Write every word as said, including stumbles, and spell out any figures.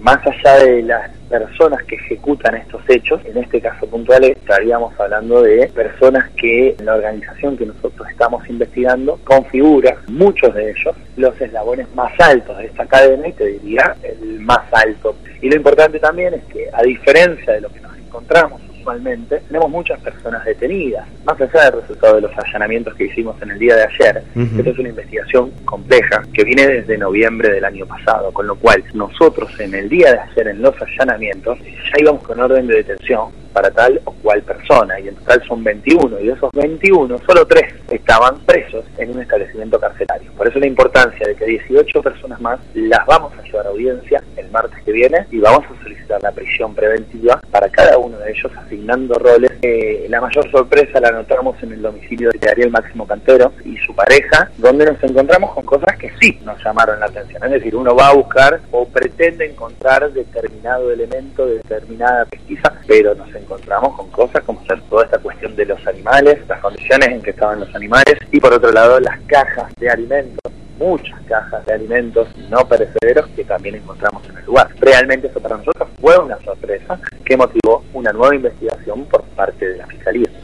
más allá de las personas que ejecutan estos hechos, en este caso puntual estaríamos hablando de personas que en la organización que nosotros estamos investigando configura, muchos de ellos, los eslabones más altos de esta cadena, y te diría el más alto. Y lo importante también es que, a diferencia de lo que nos encontramos usualmente, tenemos muchas personas detenidas, más allá del resultado de los allanamientos que hicimos en el día de ayer. Uh-huh. Esta es una investigación compleja que viene desde noviembre del año pasado, con lo cual nosotros en el día de ayer, en los allanamientos, ya íbamos con orden de detención para tal o cual persona, y en total son veintiuno, y de esos veintiuno, solo tres estaban presos en un establecimiento carcelario. Por eso la importancia de que dieciocho personas más las vamos a llevar a audiencia el martes que viene, y vamos a solicitar la prisión preventiva para cada uno de ellos, asignando roles. Eh, la mayor sorpresa la notamos en el domicilio de Ariel Máximo Cantero y su pareja, donde nos encontramos con cosas que sí nos llamaron la atención. Es decir, uno va a buscar o pretende encontrar determinado elemento de determinada pesquisa, pero nos encontramos con cosas como ser toda esta cuestión de los animales, las condiciones en que estaban los animales, y por otro lado las cajas de alimentos, muchas cajas de alimentos no perecederos que también encontramos en el lugar. Realmente eso para nosotros fue una sorpresa que motivó una nueva investigación por parte de la Fiscalía.